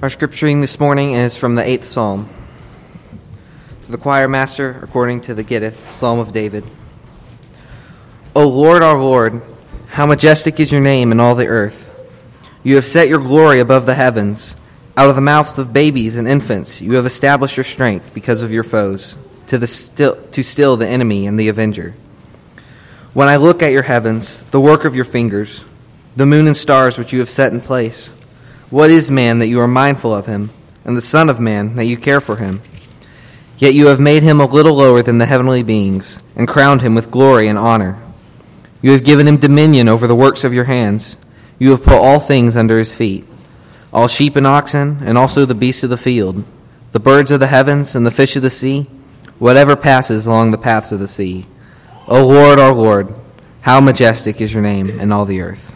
Our scripture reading this morning is from the 8th Psalm. To the choir master, according to the Gittith, Psalm of David. O Lord, our Lord, how majestic is your name in all the earth. You have set your glory above the heavens. Out of the mouths of babies and infants you have established your strength because of your foes, to still the enemy and the avenger. When I look at your heavens, the work of your fingers, the moon and stars which you have set in place, what is man that you are mindful of him, and the son of man that you care for him? Yet you have made him a little lower than the heavenly beings, and crowned him with glory and honor. You have given him dominion over the works of your hands. You have put all things under his feet, all sheep and oxen, and also the beasts of the field, the birds of the heavens and the fish of the sea, whatever passes along the paths of the sea. O Lord, our Lord, how majestic is your name in all the earth.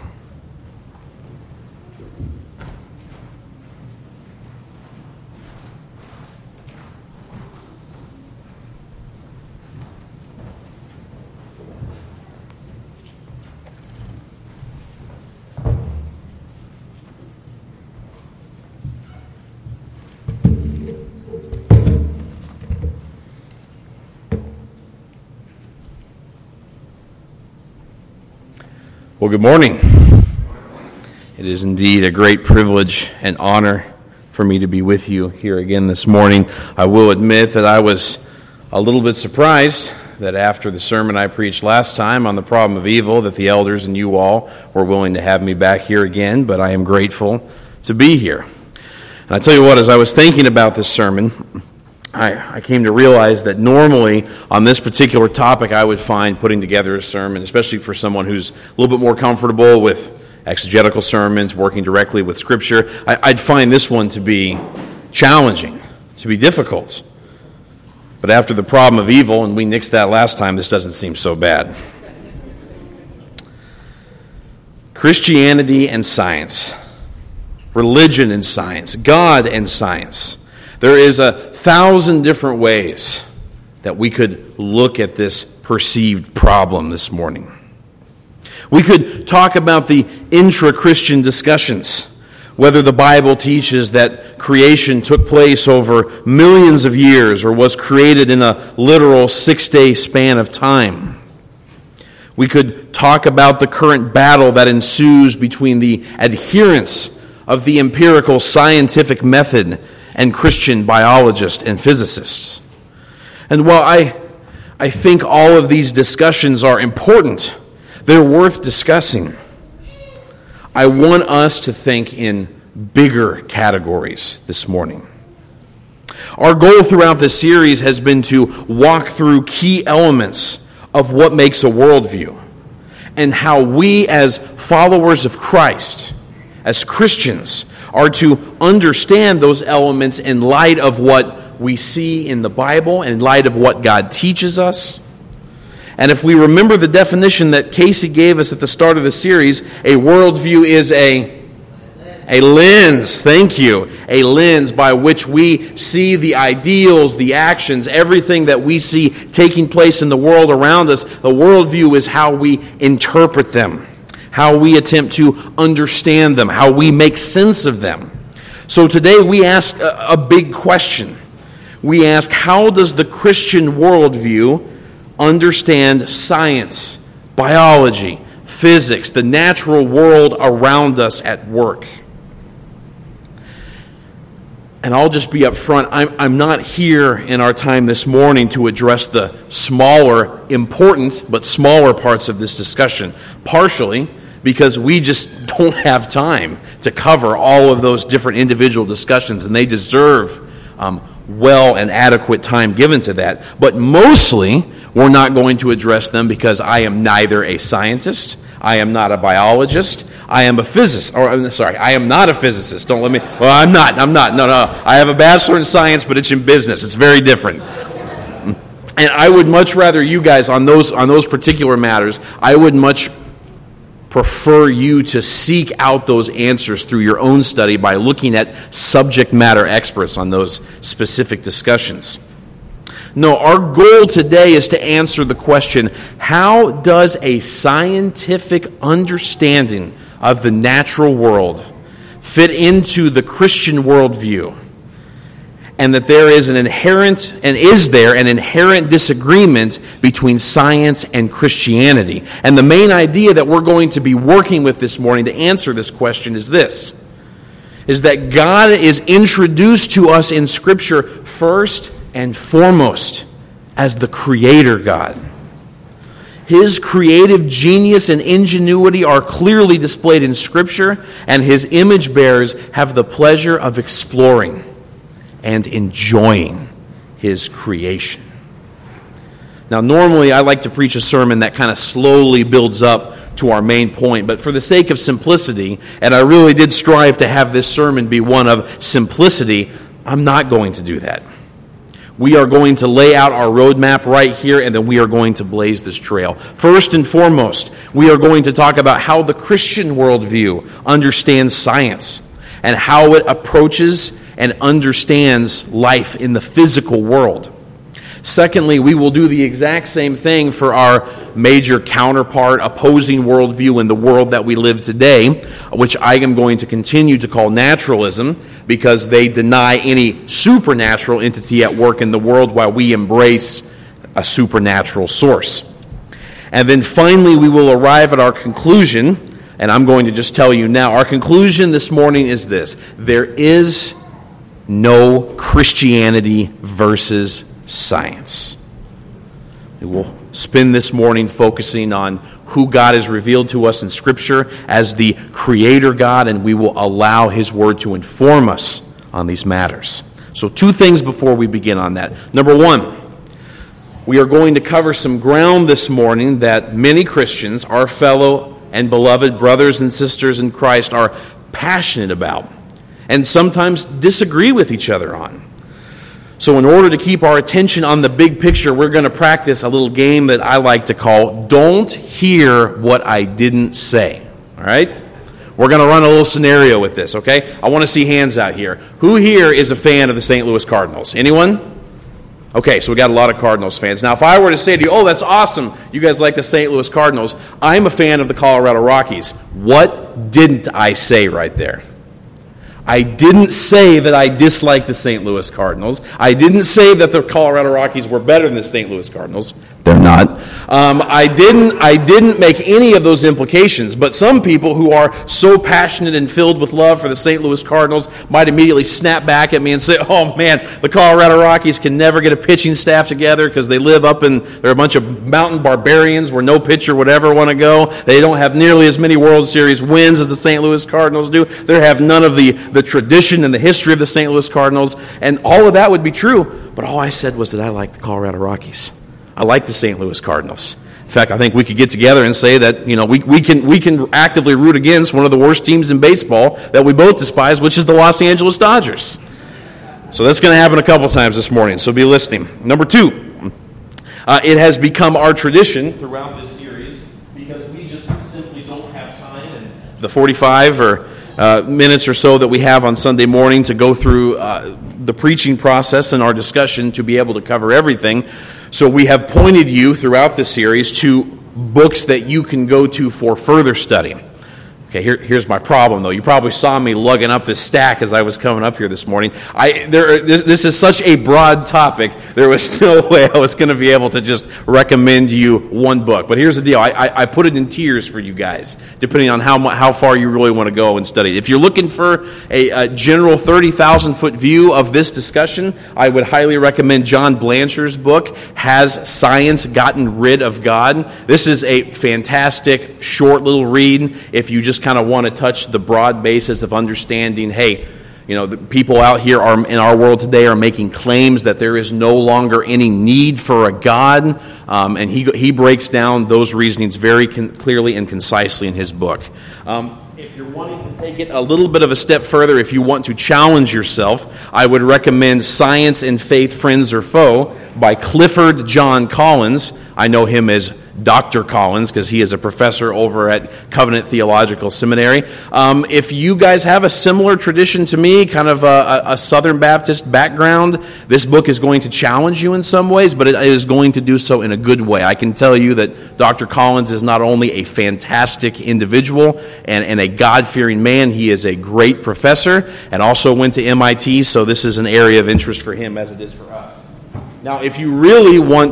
Well, good morning. It is indeed a great privilege and honor for me to be with you here again this morning. I will admit that I was a little bit surprised that after the sermon I preached last time on the problem of evil, that the elders and you all were willing to have me back here again, but I am grateful to be here. And I tell you what, as I was thinking about this sermon, I came to realize that normally on this particular topic I would find putting together a sermon, especially for someone who's a little bit more comfortable with exegetical sermons, working directly with Scripture, I'd find this one to be challenging, to be difficult. But after the problem of evil, and we nixed that last time, this doesn't seem so bad. Christianity and science, religion and science, God and science. There is 1,000 different ways that we could look at this perceived problem this morning. We could talk about the intra-Christian discussions, whether the Bible teaches that creation took place over millions of years or was created in a literal 6-day span of time. We could talk about the current battle that ensues between the adherents of the empirical scientific method and Christian biologists and physicists. And while I think all of these discussions are important, they're worth discussing, I want us to think in bigger categories this morning. Our goal throughout this series has been to walk through key elements of what makes a worldview and how we as followers of Christ, as Christians, are to understand those elements in light of what we see in the Bible and in light of what God teaches us. And if we remember the definition that Casey gave us at the start of the series, a worldview is a lens, thank you, a lens by which we see the ideals, the actions, everything that we see taking place in the world around us. The worldview is how we interpret them, how we attempt to understand them, how we make sense of them. So today we ask a big question. We ask, how does the Christian worldview understand science, biology, physics, the natural world around us at work? And I'll just be up front, I'm not here in our time this morning to address the smaller, important, but smaller parts of this discussion, partially because we just don't have time to cover all of those different individual discussions, and they deserve well and adequate time given to that. But mostly, we're not going to address them because I am neither a scientist, I am not a biologist, I am a physicist. I am not a physicist. Don't let me. Well, I'm not. No. I have a bachelor in science, but it's in business. It's very different. And I would much rather you guys on those particular matters. I would much prefer you to seek out those answers through your own study by looking at subject matter experts on those specific discussions. No, our goal today is to answer the question, how does a scientific understanding of the natural world fit into the Christian worldview, and that there is an inherent disagreement between science and Christianity. And the main idea that we're going to be working with this morning to answer this question is this, is that God is introduced to us in Scripture first and foremost as the Creator God. His creative genius and ingenuity are clearly displayed in Scripture, and His image bearers have the pleasure of exploring and enjoying His creation. Now, normally I like to preach a sermon that kind of slowly builds up to our main point, but for the sake of simplicity, and I really did strive to have this sermon be one of simplicity, I'm not going to do that. We are going to lay out our roadmap right here, and then we are going to blaze this trail. First and foremost, we are going to talk about how the Christian worldview understands science and how it approaches and understands life in the physical world. Secondly, we will do the exact same thing for our major counterpart, opposing worldview in the world that we live today, which I am going to continue to call naturalism, because they deny any supernatural entity at work in the world while we embrace a supernatural source. And then finally, we will arrive at our conclusion, and I'm going to just tell you now, our conclusion this morning is this: there is no Christianity versus science. We will spend this morning focusing on who God has revealed to us in Scripture as the Creator God, and we will allow His Word to inform us on these matters. So 2 things before we begin on that. Number 1, we are going to cover some ground this morning that many Christians, our fellow and beloved brothers and sisters in Christ, are passionate about and sometimes disagree with each other on. So in order to keep our attention on the big picture, we're going to practice a little game that I like to call Don't Hear What I Didn't Say. All right? We're going to run a little scenario with this, okay? I want to see hands out here. Who here is a fan of the St. Louis Cardinals? Anyone? Okay, so we got a lot of Cardinals fans. Now, if I were to say to you, oh, that's awesome, you guys like the St. Louis Cardinals, I'm a fan of the Colorado Rockies. What didn't I say right there? I didn't say that I dislike the St. Louis Cardinals. I didn't say that the Colorado Rockies were better than the St. Louis Cardinals. They're not. I didn't make any of those implications, but some people who are so passionate and filled with love for the St. Louis Cardinals might immediately snap back at me and say, oh man, the Colorado Rockies can never get a pitching staff together because they live up in, they're a bunch of mountain barbarians where no pitcher would ever want to go. They don't have nearly as many World Series wins as the St. Louis Cardinals do. They have none of the tradition and the history of the St. Louis Cardinals, and all of that would be true, but all I said was that I like the Colorado Rockies. I like the St. Louis Cardinals. In fact, I think we could get together and say that, you know, we can actively root against one of the worst teams in baseball that we both despise, which is the Los Angeles Dodgers. So that's going to happen a couple times this morning, so be listening. Number 2, it has become our tradition throughout this series, because we just simply don't have time in the 45 or minutes or so that we have on Sunday morning to go through the preaching process and our discussion to be able to cover everything. So we have pointed you throughout this series to books that you can go to for further study. Okay, here's my problem, though. You probably saw me lugging up this stack as I was coming up here this morning. This is such a broad topic, there was no way I was going to be able to just recommend you one book. But here's the deal. I put it in tiers for you guys, depending on how far you really want to go and study it. If you're looking for a general 30,000-foot view of this discussion, I would highly recommend John Blanchard's book, Has Science Gotten Rid of God? This is a fantastic, short little read if you just kind of want to touch the broad basis of understanding, hey, you know, the people out here in our world today are making claims that there is no longer any need for a God, and he breaks down those reasonings very clearly and concisely in his book. If you're wanting to take it a little bit of a step further, if you want to challenge yourself, I would recommend Science and Faith, Friends or Foe by Clifford John Collins. I know him as Dr. Collins, because he is a professor over at Covenant Theological Seminary. If you guys have a similar tradition to me, kind of a Southern Baptist background, this book is going to challenge you in some ways, but it is going to do so in a good way. I can tell you that Dr. Collins is not only a fantastic individual and a God-fearing man, he is a great professor and also went to MIT, so this is an area of interest for him as it is for us. Now, if you really want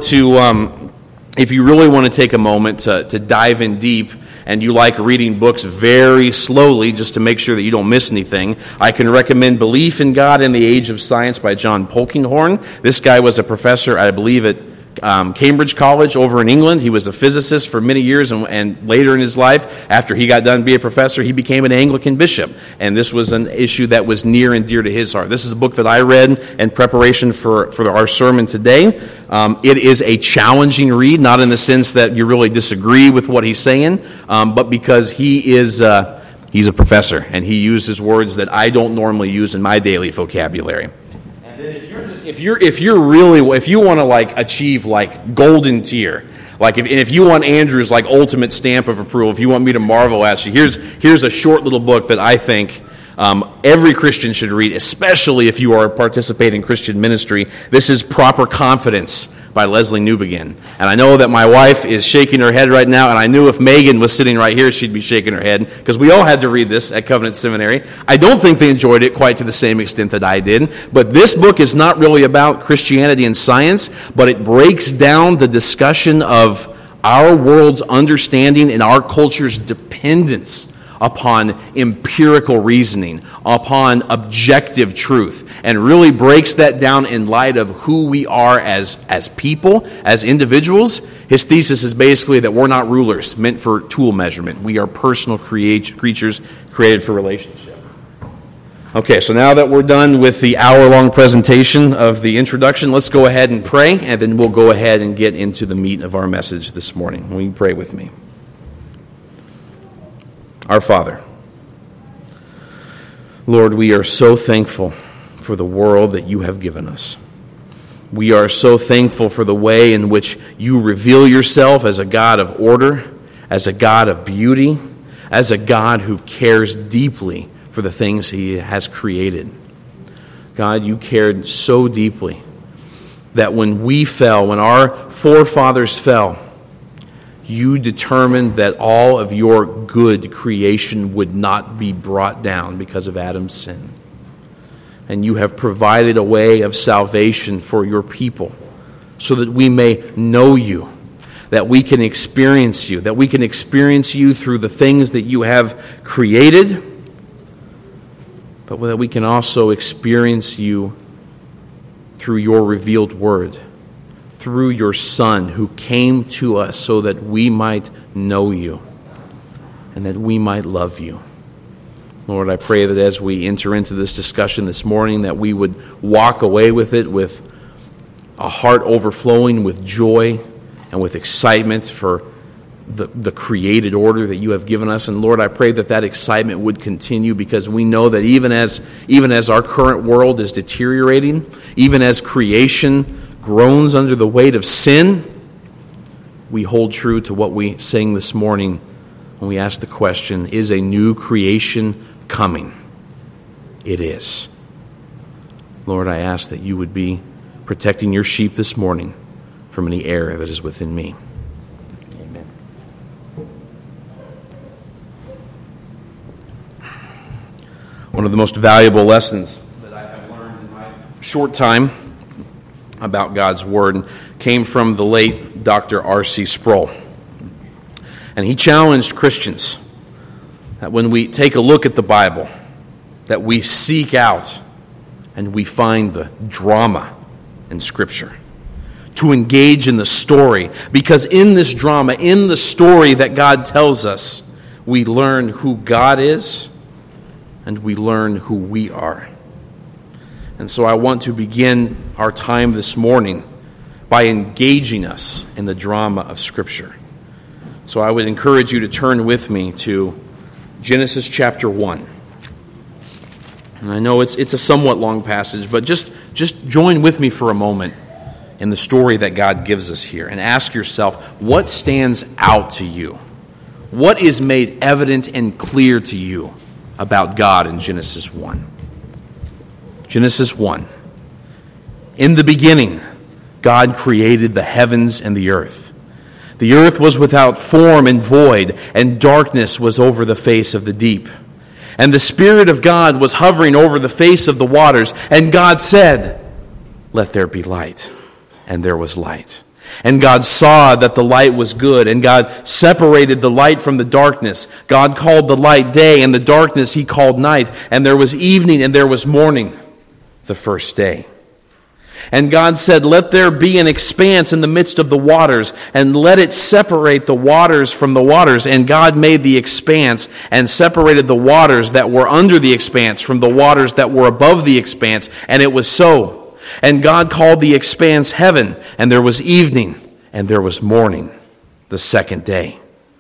to take a moment to dive in deep, and you like reading books very slowly just to make sure that you don't miss anything, I can recommend Belief in God in the Age of Science by John Polkinghorne. This guy was a professor, I believe, at Cambridge College over in England. He was a physicist for many years, and later in his life, after he got done being a professor, he became an Anglican bishop. And this was an issue that was near and dear to his heart. This is a book that I read in preparation for our sermon today. It is a challenging read, not in the sense that you really disagree with what he's saying, but because he's a professor, and he uses words that I don't normally use in my daily vocabulary. And then if you want to like achieve like golden tier, like if you want Andrew's like ultimate stamp of approval, if you want me to marvel at you, here's a short little book that I think every Christian should read, especially if you are participating in Christian ministry. This is Proper Confidence by Leslie Newbegin. And I know that my wife is shaking her head right now, and I knew if Megan was sitting right here, she'd be shaking her head, because we all had to read this at Covenant Seminary. I don't think they enjoyed it quite to the same extent that I did, but this book is not really about Christianity and science, but it breaks down the discussion of our world's understanding and our culture's dependence upon empirical reasoning, upon objective truth, and really breaks that down in light of who we are as people, as individuals. His thesis is basically that we're not rulers meant for tool measurement. We are personal creatures created for relationship. Okay, so now that we're done with the hour-long presentation of the introduction, let's go ahead and pray, and then we'll go ahead and get into the meat of our message this morning. Will you pray with me? Our Father, Lord, we are so thankful for the world that you have given us. We are so thankful for the way in which you reveal yourself as a God of order, as a God of beauty, as a God who cares deeply for the things he has created. God, you cared so deeply that when we fell, when our forefathers fell, you determined that all of your good creation would not be brought down because of Adam's sin. And you have provided a way of salvation for your people so that we may know you, that we can experience you, that we can experience you through the things that you have created, but that we can also experience you through your revealed word, through your Son who came to us so that we might know you and that we might love you. Lord, I pray that as we enter into this discussion this morning, that we would walk away with it with a heart overflowing with joy and with excitement for the created order that you have given us. And Lord, I pray that that excitement would continue, because we know that even as our current world is deteriorating, even as creation groans under the weight of sin, we hold true to what we sang this morning when we ask the question, is a new creation coming? It is. Lord, I ask that you would be protecting your sheep this morning from any error that is within me. Amen. One of the most valuable lessons that I have learned in my short time about God's Word came from the late Dr. R.C. Sproul. And he challenged Christians that when we take a look at the Bible, that we seek out and we find the drama in Scripture, to engage in the story, because in this drama, in the story that God tells us, we learn who God is and we learn who we are. And so I want to begin our time this morning by engaging us in the drama of Scripture. So I would encourage you to turn with me to Genesis chapter 1. And I know it's a somewhat long passage, but just join with me for a moment in the story that God gives us here and ask yourself, what stands out to you? What is made evident and clear to you about God in Genesis 1? Genesis 1. In the beginning, God created the heavens and the earth. The earth was without form and void, and darkness was over the face of the deep. And the Spirit of God was hovering over the face of the waters. And God said, "Let there be light." And there was light. And God saw that the light was good. And God separated the light from the darkness. God called the light day, and the darkness he called night. And there was evening and there was morning, the first day. And God said, "Let there be an expanse in the midst of the waters, and let it separate the waters from the waters." And God made the expanse and separated the waters that were under the expanse from the waters that were above the expanse. And it was so. And God called the expanse heaven, and there was evening, and there was morning, the second day.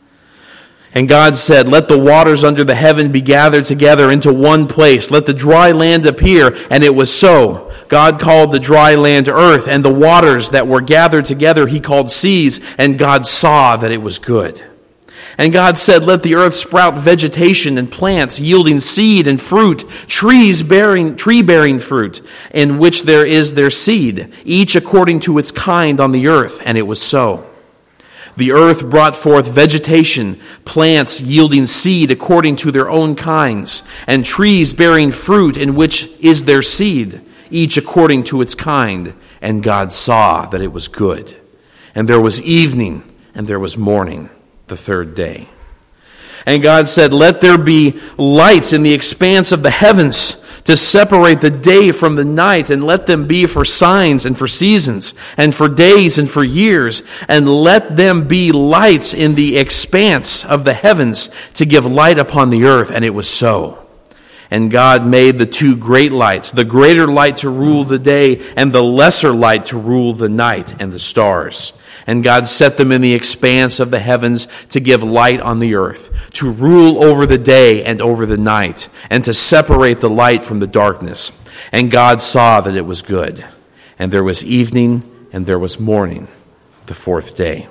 And God said, "Let the waters under the heaven be gathered together into one place. Let the dry land appear." And it was so. God called the dry land earth, and the waters that were gathered together he called seas, and God saw that it was good. And God said, "Let the earth sprout vegetation and plants yielding seed and fruit, tree-bearing fruit, in which there is their seed, each according to its kind on the earth." And it was so. The earth brought forth vegetation, plants yielding seed according to their own kinds, and trees bearing fruit in which is their seed, each according to its kind. And God saw that it was good. And there was evening, and there was morning, the third day. And God said, "Let there be lights in the expanse of the heavens to separate the day from the night, and let them be for signs and for seasons, and for days and for years. And let them be lights in the expanse of the heavens to give light upon the earth." And it was so. And God made the two great lights, the greater light to rule the day, and the lesser light to rule the night, and the stars. And God set them in the expanse of the heavens to give light on the earth, to rule over the day and over the night, and to separate the light from the darkness. And God saw that it was good. And there was evening, and there was morning, the fourth day.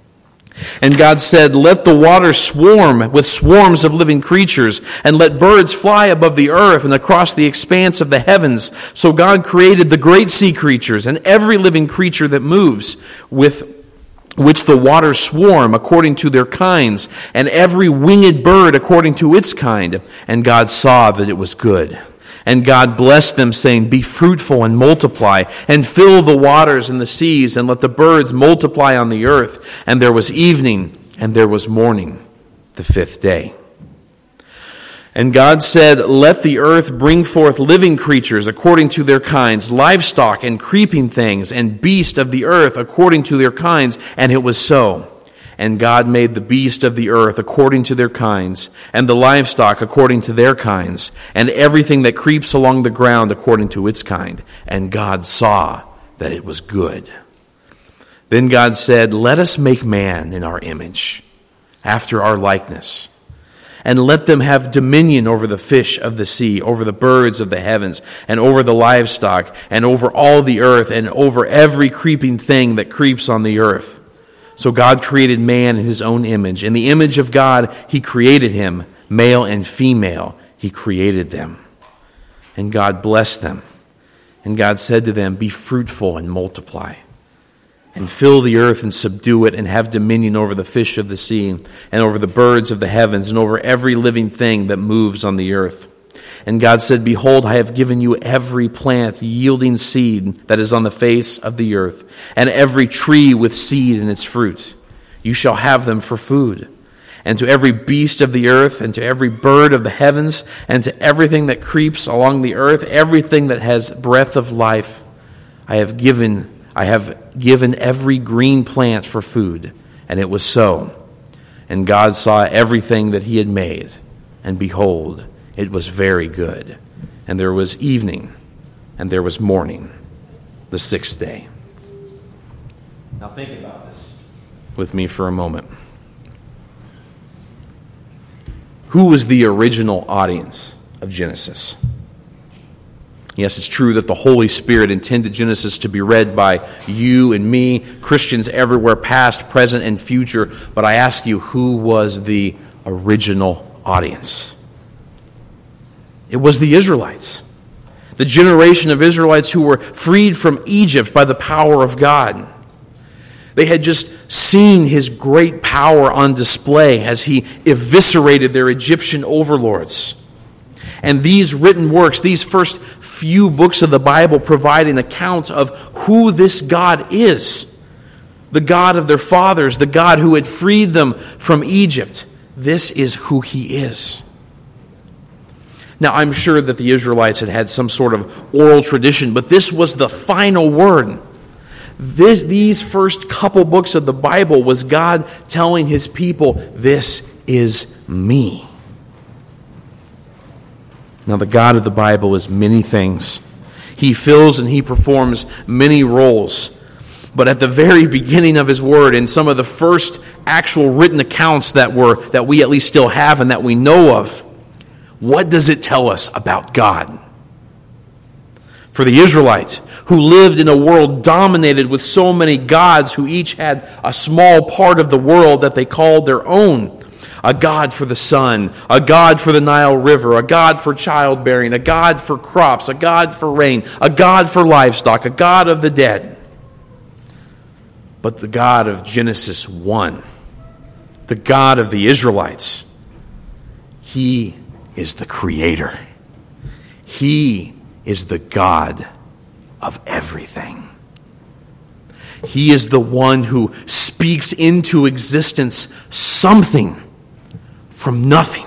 And God said, "Let the waters swarm with swarms of living creatures, and let birds fly above the earth and across the expanse of the heavens." So God created the great sea creatures and every living creature that moves, with which the waters swarm according to their kinds, and every winged bird according to its kind. And God saw that it was good. And God blessed them, saying, "Be fruitful and multiply, and fill the waters and the seas, and let the birds multiply on the earth." And there was evening, and there was morning, the fifth day. And God said, "Let the earth bring forth living creatures according to their kinds, livestock and creeping things, and beasts of the earth according to their kinds." And it was so. And God made the beasts of the earth according to their kinds, and the livestock according to their kinds, and everything that creeps along the ground according to its kind. And God saw that it was good. Then God said, "Let us make man in our image, after our likeness, and let them have dominion over the fish of the sea, over the birds of the heavens, and over the livestock, and over all the earth, and over every creeping thing that creeps on the earth." So God created man in his own image. In the image of God, he created him. Male and female, he created them. And God blessed them. And God said to them, "Be fruitful and multiply, and fill the earth and subdue it, and have dominion over the fish of the sea, and over the birds of the heavens, and over every living thing that moves on the earth." And God said, "Behold, I have given you every plant yielding seed that is on the face of the earth, and every tree with seed in its fruit. You shall have them for food. And to every beast of the earth, and to every bird of the heavens, and to everything that creeps along the earth, everything that has breath of life, I have given every green plant for food." And it was so. And God saw everything that he had made, and behold, it was very good. And there was evening, and there was morning, the sixth day. Now think about this with me for a moment. Who was the original audience of Genesis? Yes, it's true that the Holy Spirit intended Genesis to be read by you and me, Christians everywhere, past, present, and future. But I ask you, who was the original audience? It was the Israelites. The generation of Israelites who were freed from Egypt by the power of God. They had just seen his great power on display as he eviscerated their Egyptian overlords. And these written works, these first few books of the Bible, provide an account of who this God is. The God of their fathers, the God who had freed them from Egypt. This is who he is. Now, I'm sure that the Israelites had some sort of oral tradition, but this was the final word. These first couple books of the Bible was God telling his people, this is me. Now, the God of the Bible is many things. He fills and he performs many roles. But at the very beginning of his word, in some of the first actual written accounts that we at least still have and that we know of, what does it tell us about God? For the Israelites, who lived in a world dominated with so many gods who each had a small part of the world that they called their own, a god for the sun, a god for the Nile River, a god for childbearing, a god for crops, a god for rain, a god for livestock, a god of the dead. But the God of Genesis 1, the God of the Israelites, he is the creator. He is the God of everything. He is the one who speaks into existence something from nothing.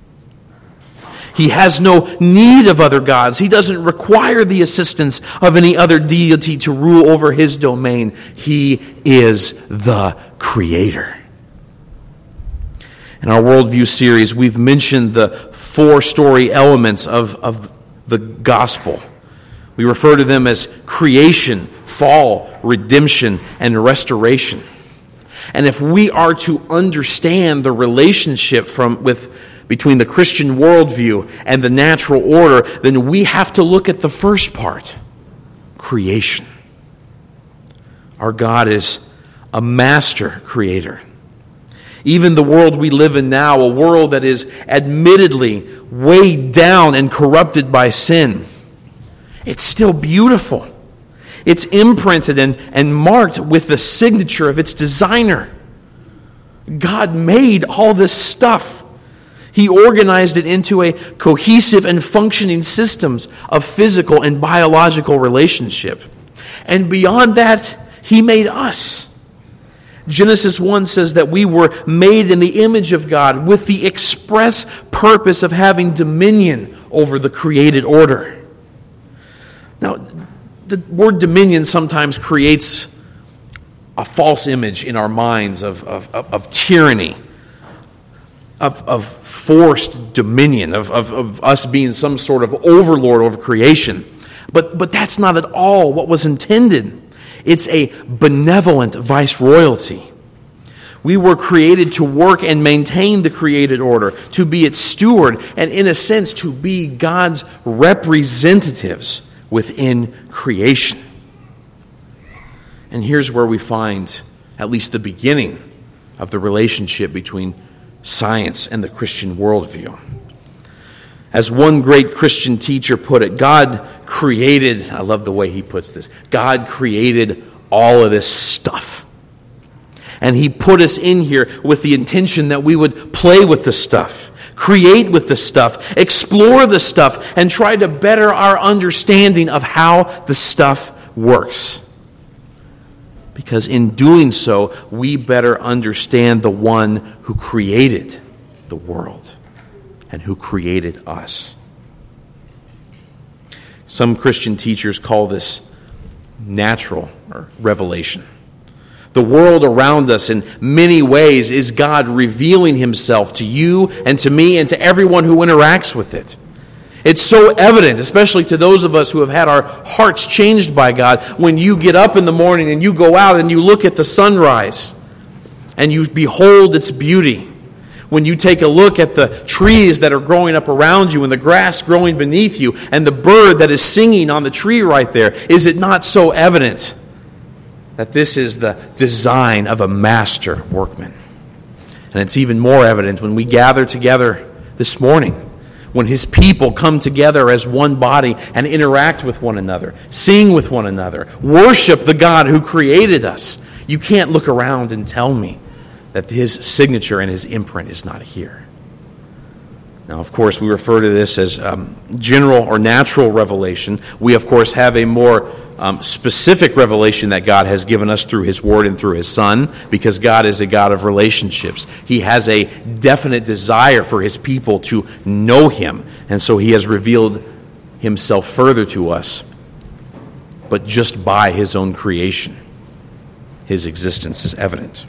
He has no need of other gods. He doesn't require the assistance of any other deity to rule over his domain. He is the creator. In our Worldview series, we've mentioned the 4-story elements of the gospel. We refer to them as creation, fall, redemption, and restoration. And if we are to understand the relationship between the Christian worldview and the natural order, then we have to look at the first part, creation. Our God is a master creator. Even the world we live in now, a world that is admittedly weighed down and corrupted by sin, it's still beautiful. It's imprinted and marked with the signature of its designer. God made all this stuff. He organized it into a cohesive and functioning systems of physical and biological relationship. And beyond that, he made us. Genesis 1 says that we were made in the image of God with the express purpose of having dominion over the created order. Now, the word dominion sometimes creates a false image in our minds of tyranny, of forced dominion, of us being some sort of overlord over creation. But that's not at all what was intended. It's a benevolent viceroyalty. We were created to work and maintain the created order, to be its steward, and in a sense to be God's representatives within creation. And here's where we find at least the beginning of the relationship between science and the Christian worldview. As one great Christian teacher put it, God created, I love the way he puts this, God created all of this stuff. And he put us in here with the intention that we would play with the stuff, create with the stuff, explore the stuff, and try to better our understanding of how the stuff works. Because in doing so, we better understand the one who created the world and who created us. Some Christian teachers call this natural or revelation. The world around us in many ways is God revealing himself to you and to me and to everyone who interacts with it. It's so evident, especially to those of us who have had our hearts changed by God, when you get up in the morning and you go out and you look at the sunrise and you behold its beauty. When you take a look at the trees that are growing up around you and the grass growing beneath you and the bird that is singing on the tree right there, is it not so evident that this is the design of a master workman? And it's even more evident when we gather together this morning, when His people come together as one body and interact with one another, sing with one another, worship the God who created us. You can't look around and tell me that His signature and His imprint is not here. Now, of course, we refer to this as general or natural revelation. We, of course, have a more specific revelation that God has given us through His Word and through His Son, because God is a God of relationships. He has a definite desire for His people to know Him, and so He has revealed Himself further to us, but just by His own creation. His existence is evident.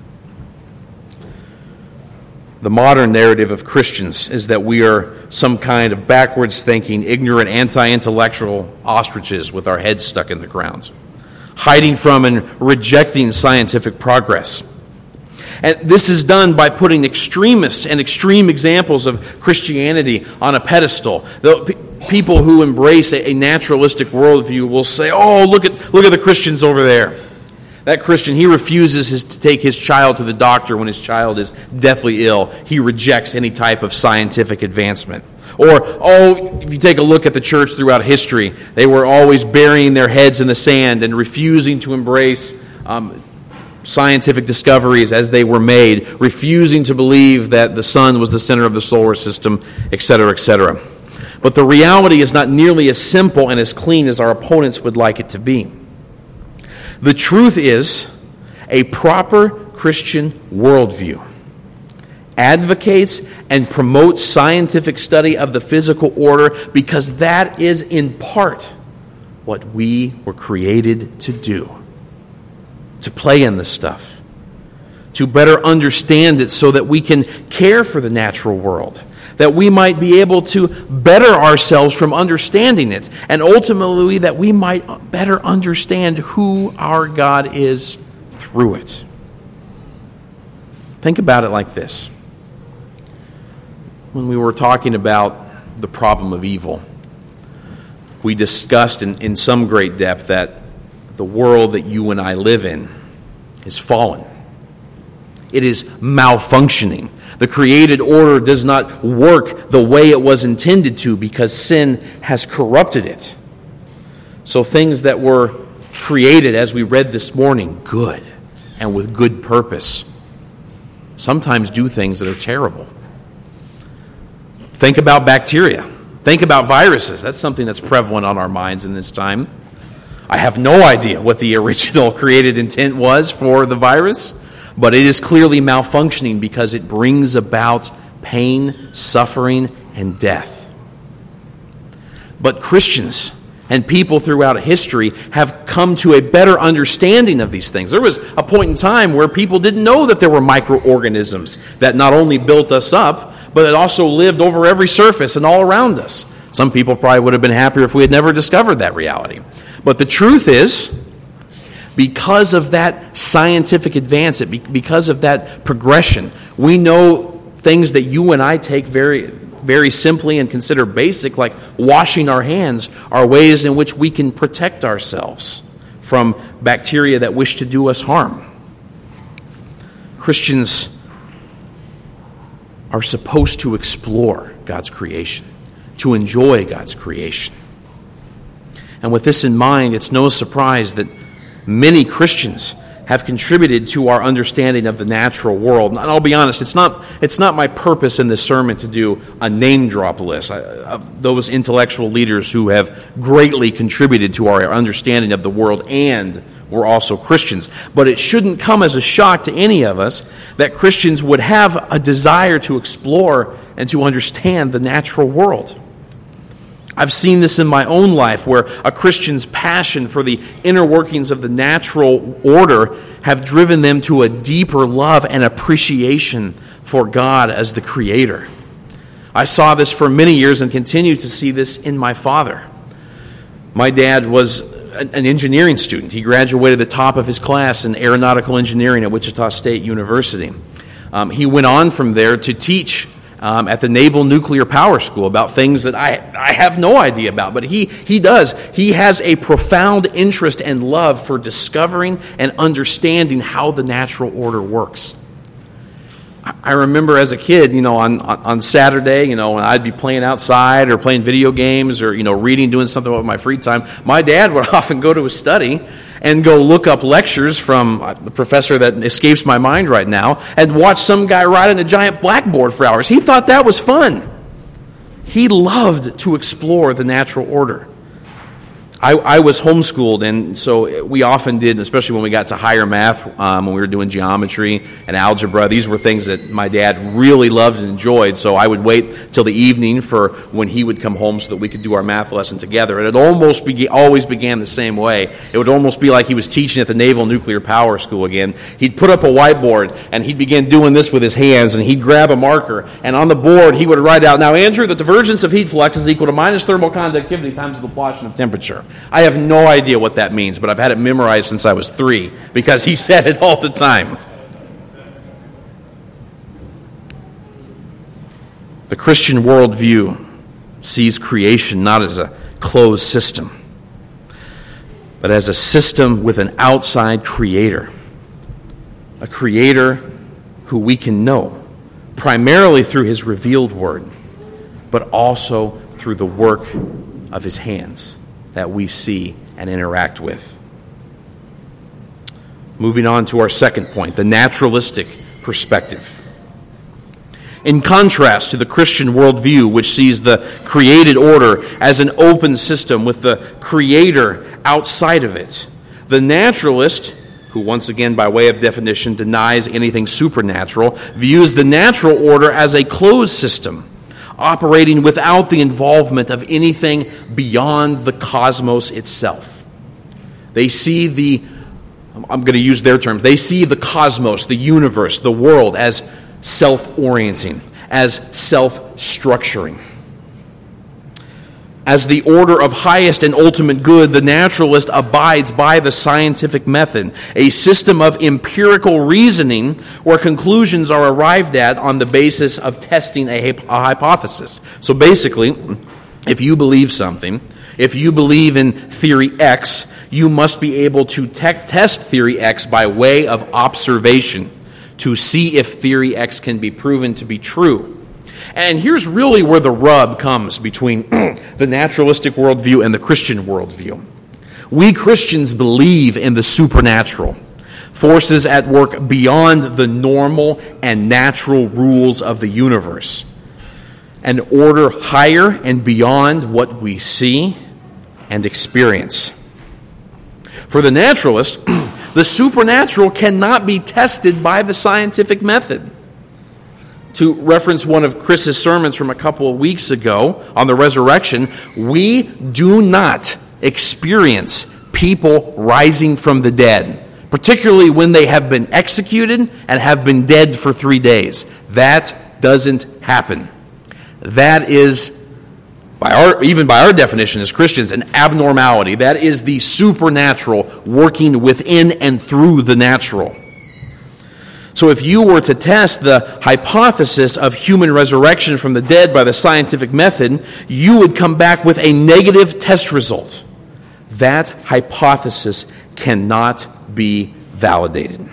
The modern narrative of Christians is that we are some kind of backwards thinking, ignorant, anti-intellectual ostriches with our heads stuck in the ground, hiding from and rejecting scientific progress. And this is done by putting extremists and extreme examples of Christianity on a pedestal. People who embrace a naturalistic worldview will say, "Oh, look at the Christians over there. That Christian, he refuses to take his child to the doctor when his child is deathly ill. He rejects any type of scientific advancement." Or, if you take a look at the church throughout history, they were always burying their heads in the sand and refusing to embrace scientific discoveries as they were made, refusing to believe that the sun was the center of the solar system, etc., etc. But the reality is not nearly as simple and as clean as our opponents would like it to be. The truth is, a proper Christian worldview advocates and promotes scientific study of the physical order because that is in part what we were created to do. To play in the stuff. To better understand it so that we can care for the natural world. That we might be able to better ourselves from understanding it, and ultimately that we might better understand who our God is through it. Think about it like this. When we were talking about the problem of evil, we discussed in some great depth that the world that you and I live in is fallen. It is malfunctioning. The created order does not work the way it was intended to because sin has corrupted it. So things that were created, as we read this morning, good and with good purpose, sometimes do things that are terrible. Think about bacteria. Think about viruses. That's something that's prevalent on our minds in this time. I have no idea what the original created intent was for the virus, but it is clearly malfunctioning because it brings about pain, suffering, and death. But Christians and people throughout history have come to a better understanding of these things. There was a point in time where people didn't know that there were microorganisms that not only built us up, but that also lived over every surface and all around us. Some people probably would have been happier if we had never discovered that reality. But the truth is, because of that scientific advance, because of that progression, we know things that you and I take very, very simply and consider basic, like washing our hands, are ways in which we can protect ourselves from bacteria that wish to do us harm. Christians are supposed to explore God's creation, to enjoy God's creation. And with this in mind, it's no surprise that many Christians have contributed to our understanding of the natural world. And I'll be honest, it's not my purpose in this sermon to do a name drop list of those intellectual leaders who have greatly contributed to our understanding of the world and were also Christians. But it shouldn't come as a shock to any of us that Christians would have a desire to explore and to understand the natural world. I've seen this in my own life, where a Christian's passion for the inner workings of the natural order have driven them to a deeper love and appreciation for God as the Creator. I saw this for many years and continue to see this in my father. My dad was an engineering student. He graduated at the top of his class in aeronautical engineering at Wichita State University. He went on from there to teach at the Naval Nuclear Power School about things that I have no idea about, but he does. He has a profound interest and love for discovering and understanding how the natural order works. I remember as a kid, on Saturday, when I'd be playing outside or playing video games or, reading, doing something with my free time, my dad would often go to his study and go look up lectures from the professor that escapes my mind right now and watch some guy write on a giant blackboard for hours. He thought that was fun. He loved to explore the natural order. I was homeschooled, and so we often did, especially when we got to higher math, when we were doing geometry and algebra. These were things that my dad really loved and enjoyed, so I would wait till the evening for when he would come home so that we could do our math lesson together. And it always began the same way. It would almost be like he was teaching at the Naval Nuclear Power School again. He'd put up a whiteboard, and he'd begin doing this with his hands, and he'd grab a marker, and on the board he would write out, "Now, Andrew, the divergence of heat flux is equal to minus thermal conductivity times the Laplacian of temperature." I have no idea what that means, but I've had it memorized since I was 3 because he said it all the time. The Christian worldview sees creation not as a closed system, but as a system with an outside creator. A creator who we can know, primarily through his revealed word, but also through the work of his hands that we see and interact with. Moving on to our second point, the naturalistic perspective. In contrast to the Christian worldview, which sees the created order as an open system with the Creator outside of it, the naturalist, who once again by way of definition denies anything supernatural, views the natural order as a closed system, operating without the involvement of anything beyond the cosmos itself. They see I'm going to use their terms, they see the cosmos, the universe, the world as self-orienting, as self-structuring. As the order of highest and ultimate good, the naturalist abides by the scientific method, a system of empirical reasoning where conclusions are arrived at on the basis of testing a hypothesis. So basically, if you believe something, if you believe in theory X, you must be able to test theory X by way of observation to see if theory X can be proven to be true. And here's really where the rub comes between the naturalistic worldview and the Christian worldview. We Christians believe in the supernatural, forces at work beyond the normal and natural rules of the universe, an order higher and beyond what we see and experience. For the naturalist, the supernatural cannot be tested by the scientific method. To reference one of Chris's sermons from a couple of weeks ago on the resurrection, we do not experience people rising from the dead, particularly when they have been executed and have been dead for 3 days. That doesn't happen. That is, even by our definition as Christians, an abnormality. That is the supernatural working within and through the natural. So if you were to test the hypothesis of human resurrection from the dead by the scientific method, you would come back with a negative test result. That hypothesis cannot be validated.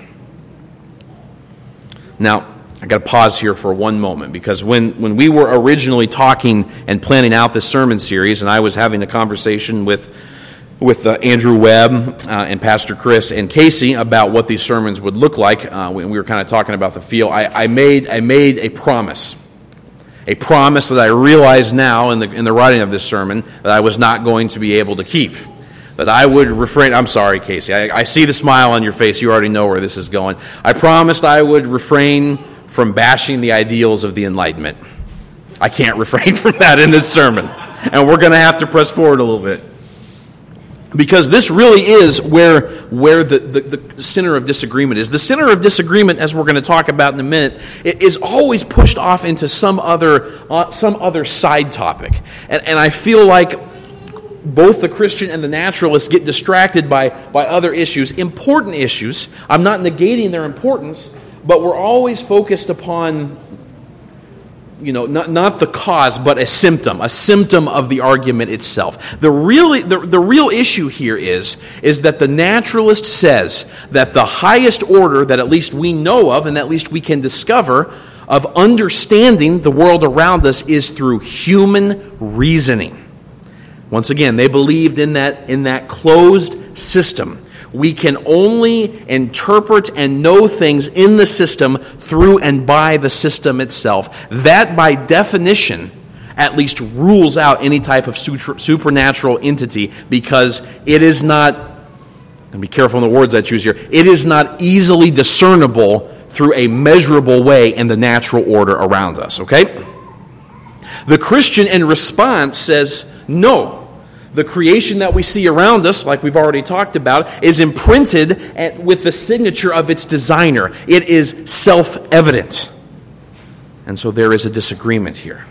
Now, I got to pause here for one moment, because when we were originally talking and planning out this sermon series, and I was having a conversation with Andrew Webb and Pastor Chris and Casey about what these sermons would look like, when we were kind of talking about the feel, I made a promise that I realize now in the writing of this sermon that I was not going to be able to keep. That I would refrain. I'm sorry, Casey. I see the smile on your face. You already know where this is going. I promised I would refrain from bashing the ideals of the Enlightenment. I can't refrain from that in this sermon, and we're going to have to press forward a little bit. Because this really is where the center of disagreement is. The center of disagreement, as we're going to talk about in a minute, is always pushed off into some other side topic. And I feel like both the Christian and the naturalist get distracted by other issues, important issues. I'm not negating their importance, but we're always focused upon, not the cause, but a symptom of the argument itself. The real issue here is that the naturalist says that the highest order that at least we know of and at least we can discover of understanding the world around us is through human reasoning. Once again, they believed in that closed system. We can only interpret and know things in the system through and by the system itself. That, by definition, at least rules out any type of supernatural entity, because it is not, and be careful in the words I choose here, it is not easily discernible through a measurable way in the natural order around us, okay? The Christian, in response, says, no. The creation that we see around us, like we've already talked about, is imprinted with the signature of its designer. It is self-evident. And so there is a disagreement here.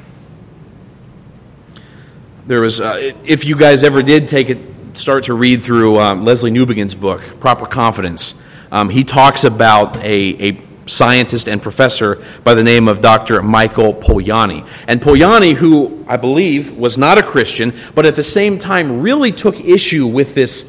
There was, if you guys ever did start to read through Leslie Newbegin's book, Proper Confidence, he talks about a scientist and professor by the name of Dr. Michael Polanyi. And Polanyi, who I believe was not a Christian, but at the same time really took issue with this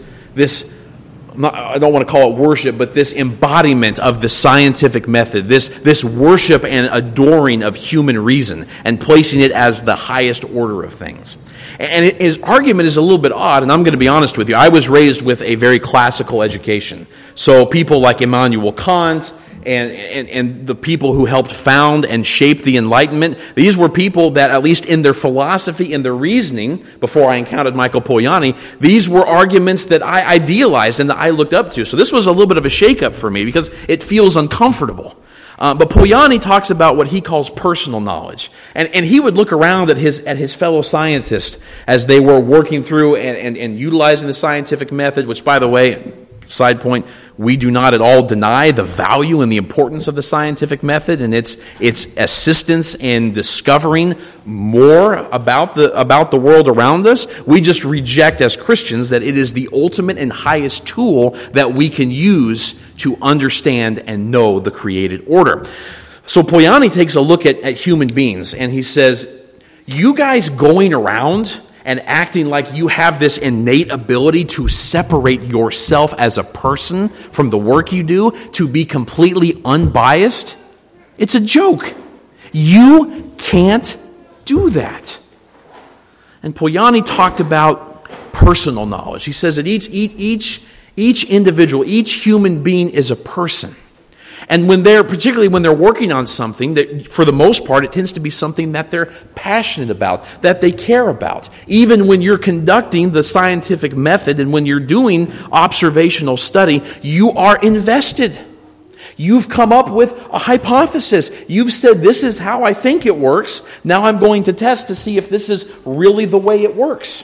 I don't want to call it worship, but this embodiment of the scientific method, this worship and adoring of human reason, and placing it as the highest order of things. And his argument is a little bit odd, and I'm going to be honest with you. I was raised with a very classical education. So people like Immanuel Kant, and the people who helped found and shape the Enlightenment, these were people that, at least in their philosophy and their reasoning, before I encountered Michael Polanyi, these were arguments that I idealized and that I looked up to. So this was a little bit of a shakeup for me because it feels uncomfortable. But Polanyi talks about what he calls personal knowledge. And he would look around at his fellow scientists as they were working through and utilizing the scientific method, which, by the way, side point, we do not at all deny the value and the importance of the scientific method and its assistance in discovering more about the world around us. We just reject as Christians that it is the ultimate and highest tool that we can use to understand and know the created order. So Polanyi takes a look at human beings and he says, you guys going around and acting like you have this innate ability to separate yourself as a person from the work you do, to be completely unbiased, it's a joke. You can't do that. And Polanyi talked about personal knowledge. He says that each individual, each human being is a person. And particularly when they're working on something, that for the most part, it tends to be something that they're passionate about, that they care about. Even when you're conducting the scientific method and when you're doing observational study, you are invested. You've come up with a hypothesis. You've said, this is how I think it works. Now I'm going to test to see if this is really the way it works.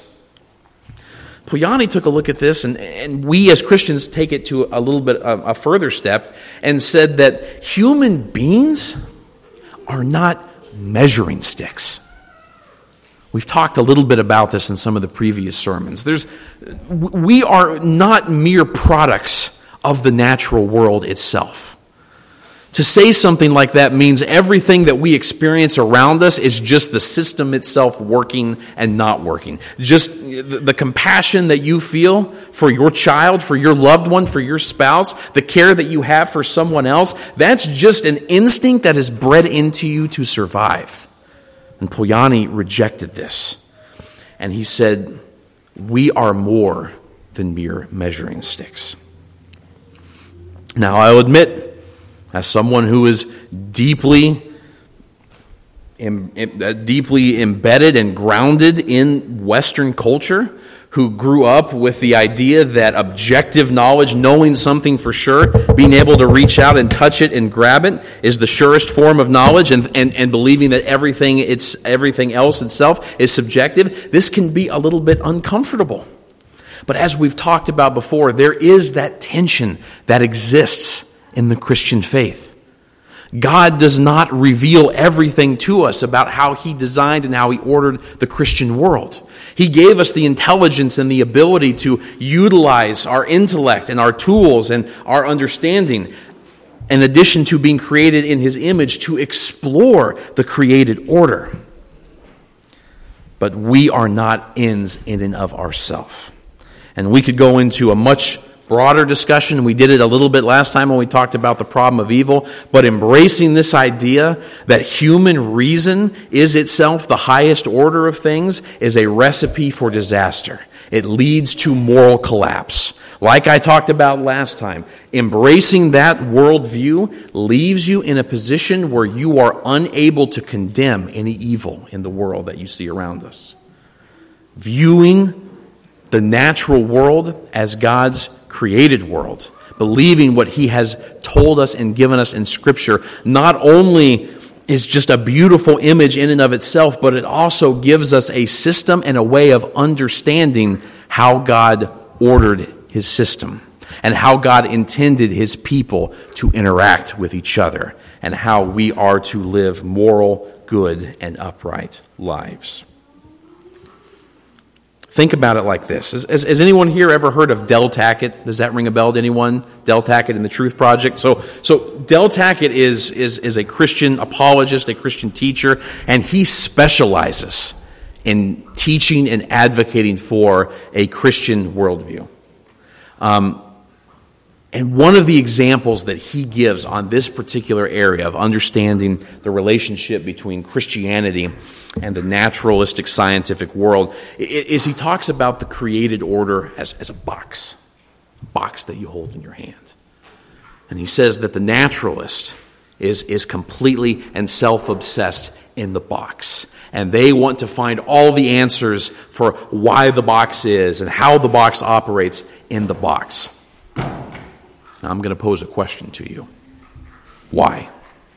Polanyi took a look at this, and we as Christians take it to a little bit a further step and said that human beings are not measuring sticks. We've talked a little bit about this in some of the previous sermons. We are not mere products of the natural world itself. To say something like that means everything that we experience around us is just the system itself working and not working. Just the compassion that you feel for your child, for your loved one, for your spouse, the care that you have for someone else, that's just an instinct that is bred into you to survive. And Polanyi rejected this. And he said, we are more than mere measuring sticks. Now, I'll admit, as someone who is deeply embedded and grounded in Western culture, who grew up with the idea that objective knowledge, knowing something for sure, being able to reach out and touch it and grab it, is the surest form of knowledge, and believing that everything else itself is subjective, this can be a little bit uncomfortable. But as we've talked about before, there is that tension that exists in the Christian faith. God does not reveal everything to us about how He designed and how He ordered the Christian world. He gave us the intelligence and the ability to utilize our intellect and our tools and our understanding. in addition to being created in his image, to explore the created order. But we are not ends in and of ourselves. And we could go into a much broader discussion. We did it a little bit last time when we talked about the problem of evil. But embracing this idea that human reason is itself the highest order of things is a recipe for disaster. It leads to moral collapse. Like I talked about last time, embracing that worldview leaves you in a position where you are unable to condemn any evil in the world that you see around us. Viewing the natural world as God's created world, believing what he has told us and given us in Scripture, not only is just a beautiful image in and of itself, but it also gives us a system and a way of understanding how God ordered his system and how God intended his people to interact with each other and how we are to live moral, good, and upright lives. Think about it like this. Has anyone here ever heard of Del Tackett? Does that ring a bell to anyone? Del Tackett and the Truth Project? So Del Tackett is a Christian apologist, a Christian teacher, and he specializes in teaching and advocating for a Christian worldview. And one of the examples that he gives on this particular area of understanding the relationship between Christianity and the naturalistic scientific world is he talks about the created order as a box that you hold in your hand. And he says that the naturalist is completely and self-obsessed in the box. And they want to find all the answers for why the box is and how the box operates in the box. Now, I'm going to pose a question to you. Why?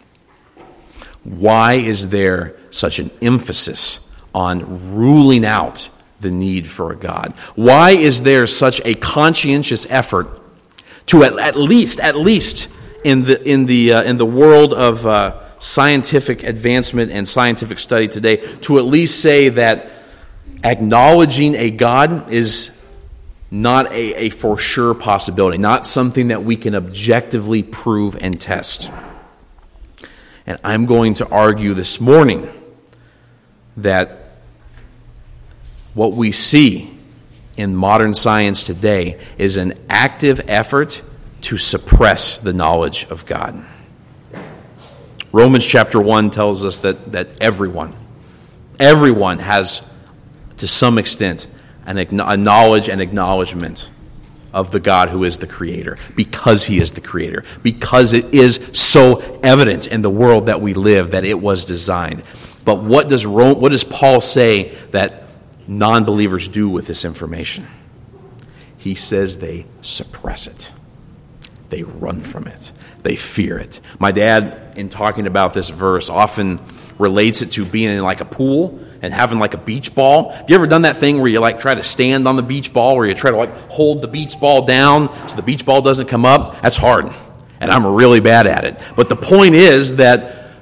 Why is there such an emphasis on ruling out the need for a God? Why is there such a conscientious effort to at least in the world of scientific advancement and scientific study today, to at least say that acknowledging a God is not a for sure possibility, not something that we can objectively prove and test? And I'm going to argue this morning that what we see in modern science today is an active effort to suppress the knowledge of God. Romans chapter 1 tells us that everyone has, to some extent, a knowledge and acknowledgement of the God who is the Creator, because He is the Creator, because it is so evident in the world that we live that it was designed. But what does Paul say that non-believers do with this information? He says they suppress it. They run from it. They fear it. My dad, in talking about this verse, often relates it to being in like a pool and having like a beach ball. Have you ever done that thing where you like try to stand on the beach ball, where you try to like hold the beach ball down so the beach ball doesn't come up? That's hard, and I'm really bad at it. But the point is that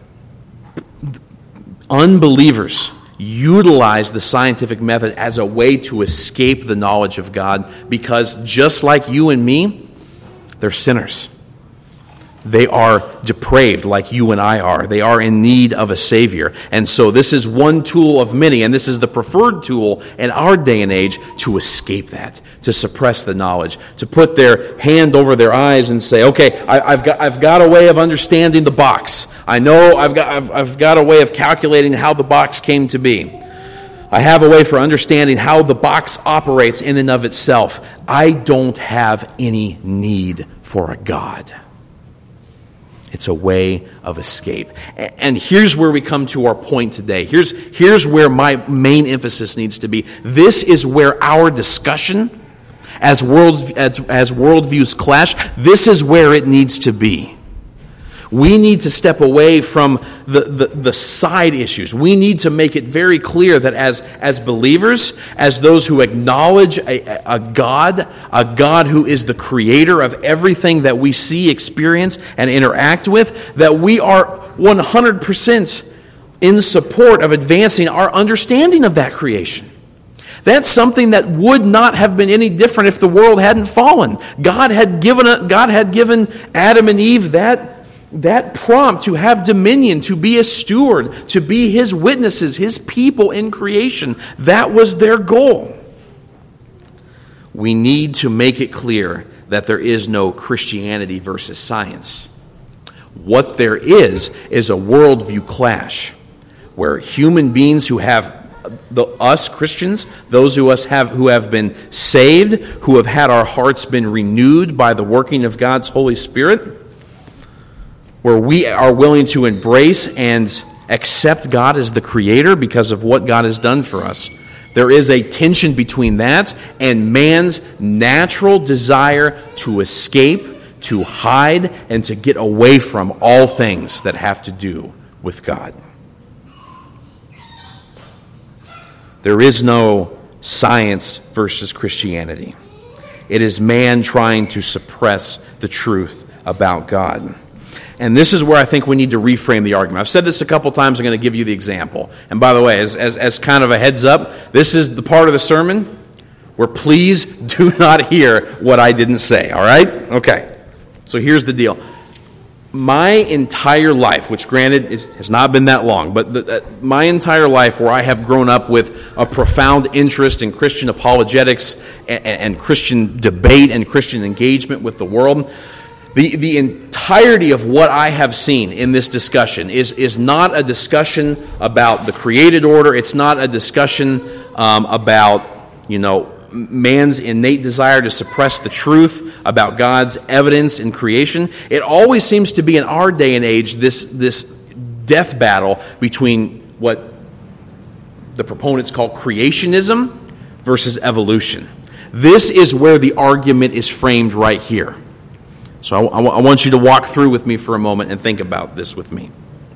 unbelievers utilize the scientific method as a way to escape the knowledge of God, because just like you and me, they're sinners. They are depraved like you and I are. They are in need of a Savior. And so this is one tool of many, and this is the preferred tool in our day and age to escape that, to suppress the knowledge, to put their hand over their eyes and say, okay, I've got a way of understanding the box. I know I've got a way of calculating how the box came to be. I have a way for understanding how the box operates in and of itself. I don't have any need for a God. It's a way of escape. And here's where we come to our point today. Here's where my main emphasis needs to be. This is where our discussion as worldviews clash, this is where it needs to be. We need to step away from the side issues. We need to make it very clear that as believers, as those who acknowledge a God who is the creator of everything that we see, experience, and interact with, that we are 100% in support of advancing our understanding of that creation. That's something that would not have been any different if the world hadn't fallen. God had given Adam and Eve that that prompt to have dominion, to be a steward, to be his witnesses, his people in creation, that was their goal. We need to make it clear that there is no Christianity versus science. What there is a worldview clash where human beings who have us Christians, those who have been saved, who have had our hearts been renewed by the working of God's Holy Spirit, where we are willing to embrace and accept God as the Creator because of what God has done for us. There is a tension between that and man's natural desire to escape, to hide, and to get away from all things that have to do with God. There is no science versus Christianity. It is man trying to suppress the truth about God. And this is where I think we need to reframe the argument. I've said this a couple times. I'm going to give you the example. And by the way, as kind of a heads up, this is the part of the sermon where please do not hear what I didn't say, all right? Okay. So here's the deal. My entire life, which granted has not been that long, but my entire life where I have grown up with a profound interest in Christian apologetics and Christian debate and Christian engagement with the world, the entirety of what I have seen in this discussion is not a discussion about the created order. It's not a discussion about, man's innate desire to suppress the truth about God's evidence in creation. It always seems to be in our day and age this death battle between what the proponents call creationism versus evolution. This is where the argument is framed right here. So I want you to walk through with me for a moment and think about this with me.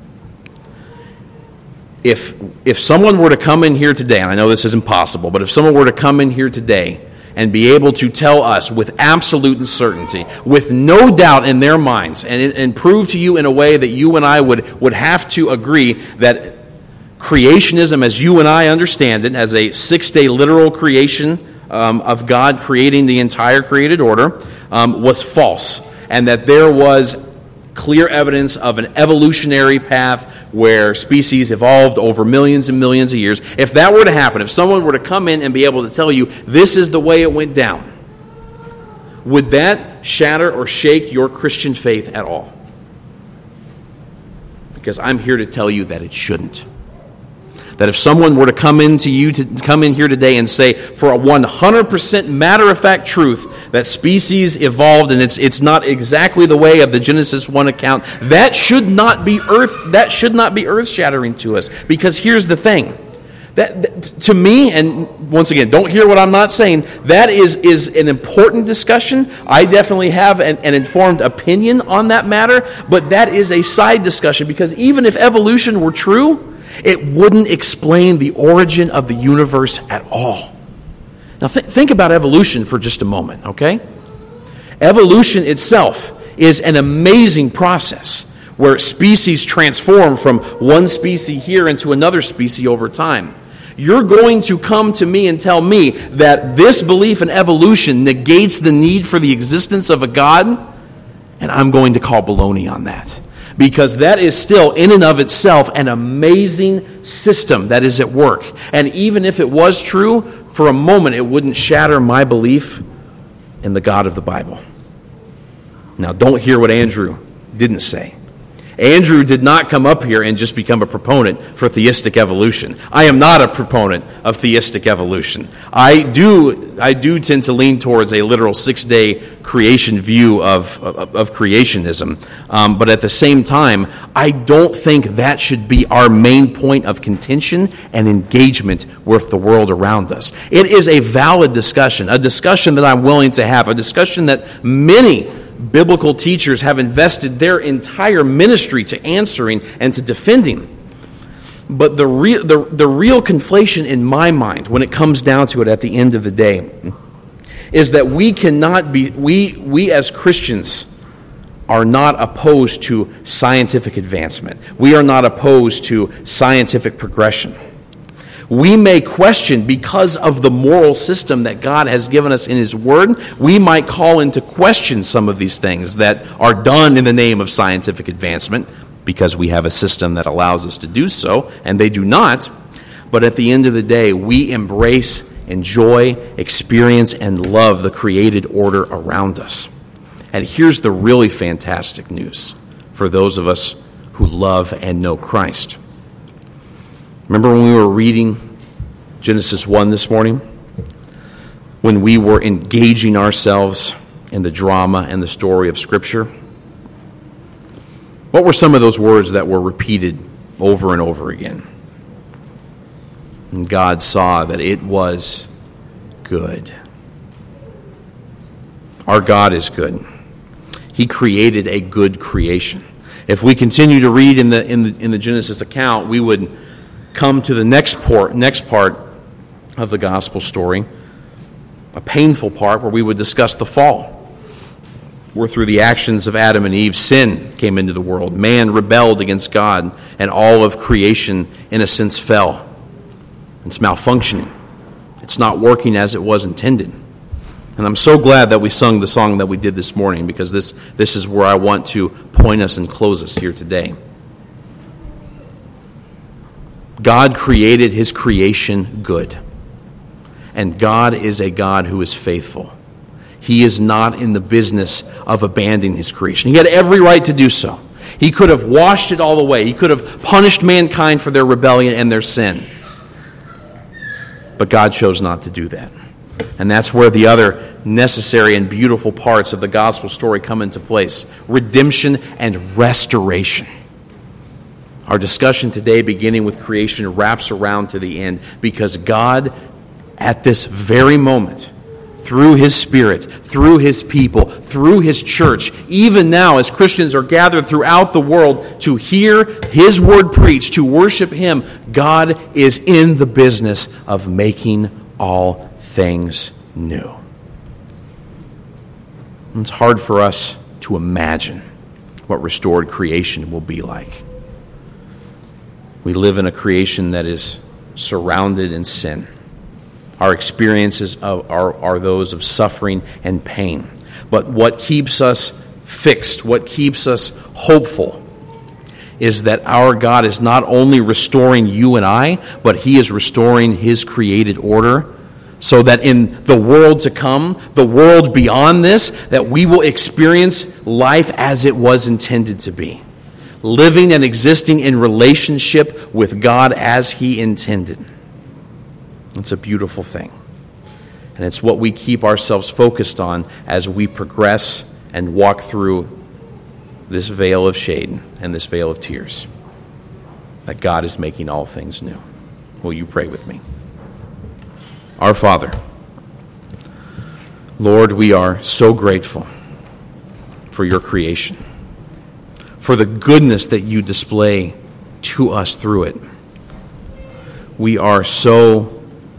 If someone were to come in here today, and I know this is impossible, but if someone were to come in here today and be able to tell us with absolute certainty, with no doubt in their minds, and prove to you in a way that you and I would have to agree that creationism, as you and I understand it, as a 6-day literal creation of God creating the entire created order, was false, and that there was clear evidence of an evolutionary path where species evolved over millions and millions of years. If that were to happen, if someone were to come in and be able to tell you this is the way it went down, would that shatter or shake your Christian faith at all? Because I'm here to tell you that it shouldn't. That if someone were to come in here today and say, for a 100% matter-of-fact truth, that species evolved and it's not exactly the way of the Genesis 1 account, that should not be earth-shattering to us. Because here's the thing. That to me, and once again, don't hear what I'm not saying, that is an important discussion. I definitely have an informed opinion on that matter, but that is a side discussion, because even if evolution were true, it wouldn't explain the origin of the universe at all. Now think about evolution for just a moment, okay? Evolution itself is an amazing process where species transform from one species here into another species over time. You're going to come to me and tell me that this belief in evolution negates the need for the existence of a God, and I'm going to call baloney on that. Because that is still, in and of itself, an amazing system that is at work. And even if it was true, for a moment it wouldn't shatter my belief in the God of the Bible. Now, don't hear what Andrew didn't say. Andrew did not come up here and just become a proponent for theistic evolution. I am not a proponent of theistic evolution. I do tend to lean towards a literal 6-day creation view of creationism. But at the same time, I don't think that should be our main point of contention and engagement with the world around us. It is a valid discussion, a discussion that I'm willing to have, a discussion that many biblical teachers have invested their entire ministry to answering and to defending. But the real conflation in my mind, when it comes down to it at the end of the day, is that we as Christians are not opposed to scientific advancement. We are not opposed to scientific progression. we may question, because of the moral system that God has given us in His Word, we might call into question some of these things that are done in the name of scientific advancement, because we have a system that allows us to do so, and they do not. But at the end of the day, we embrace, enjoy, experience, and love the created order around us. And here's the really fantastic news for those of us who love and know Christ. Remember when we were reading Genesis 1 this morning? When we were engaging ourselves in the drama and the story of Scripture? What were some of those words that were repeated over and over again? And God saw that it was good. Our God is good. He created a good creation. If we continue to read in the Genesis account, we would come to the next part of the gospel story, a painful part where we would discuss the fall, where through the actions of Adam and Eve, sin came into the world. Man rebelled against God, and all of creation, in a sense, fell. It's malfunctioning. It's not working as it was intended. And I'm so glad that we sung the song that we did this morning, because this is where I want to point us and close us here today. God created His creation good. And God is a God who is faithful. He is not in the business of abandoning His creation. He had every right to do so. He could have washed it all away. He could have punished mankind for their rebellion and their sin. But God chose not to do that. And that's where the other necessary and beautiful parts of the gospel story come into place. Redemption and restoration. Our discussion today, beginning with creation, wraps around to the end, because God, at this very moment, through His Spirit, through His people, through His church, even now as Christians are gathered throughout the world to hear His word preached, to worship Him, God is in the business of making all things new. It's hard for us to imagine what restored creation will be like. We live in a creation that is surrounded in sin. Our experiences are those of suffering and pain. But what keeps us fixed, what keeps us hopeful, is that our God is not only restoring you and I, but He is restoring His created order, so that in the world to come, the world beyond this, that we will experience life as it was intended to be. Living and existing in relationship with God as He intended. It's a beautiful thing. And it's what we keep ourselves focused on as we progress and walk through this veil of shade and this veil of tears. That God is making all things new. Will you pray with me? Our Father, Lord, we are so grateful for your creation, for the goodness that you display to us through it. We are so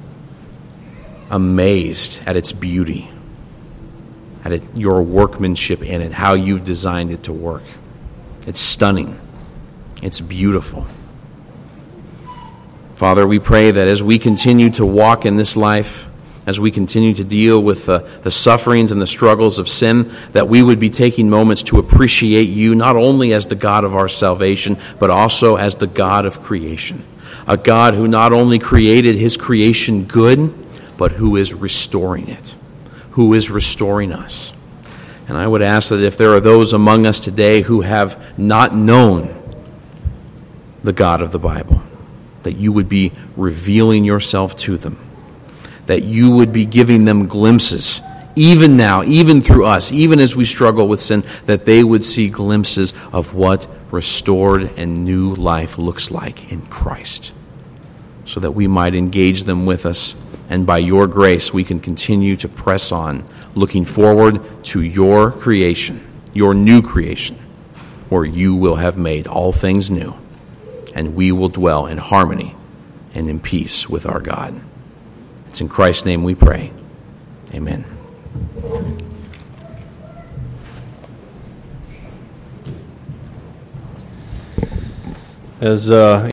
amazed at its beauty, at your workmanship in it, how you've designed it to work. It's stunning. It's beautiful. Father, we pray that as we continue to walk in this life, as we continue to deal with the sufferings and the struggles of sin, that we would be taking moments to appreciate you not only as the God of our salvation, but also as the God of creation. A God who not only created His creation good, but who is restoring it, who is restoring us. And I would ask that if there are those among us today who have not known the God of the Bible, that you would be revealing yourself to them, that you would be giving them glimpses, even now, even through us, even as we struggle with sin, that they would see glimpses of what restored and new life looks like in Christ, so that we might engage them with us, and by your grace we can continue to press on, looking forward to your creation, your new creation, where you will have made all things new, and we will dwell in harmony and in peace with our God. It's in Christ's name we pray. Amen. As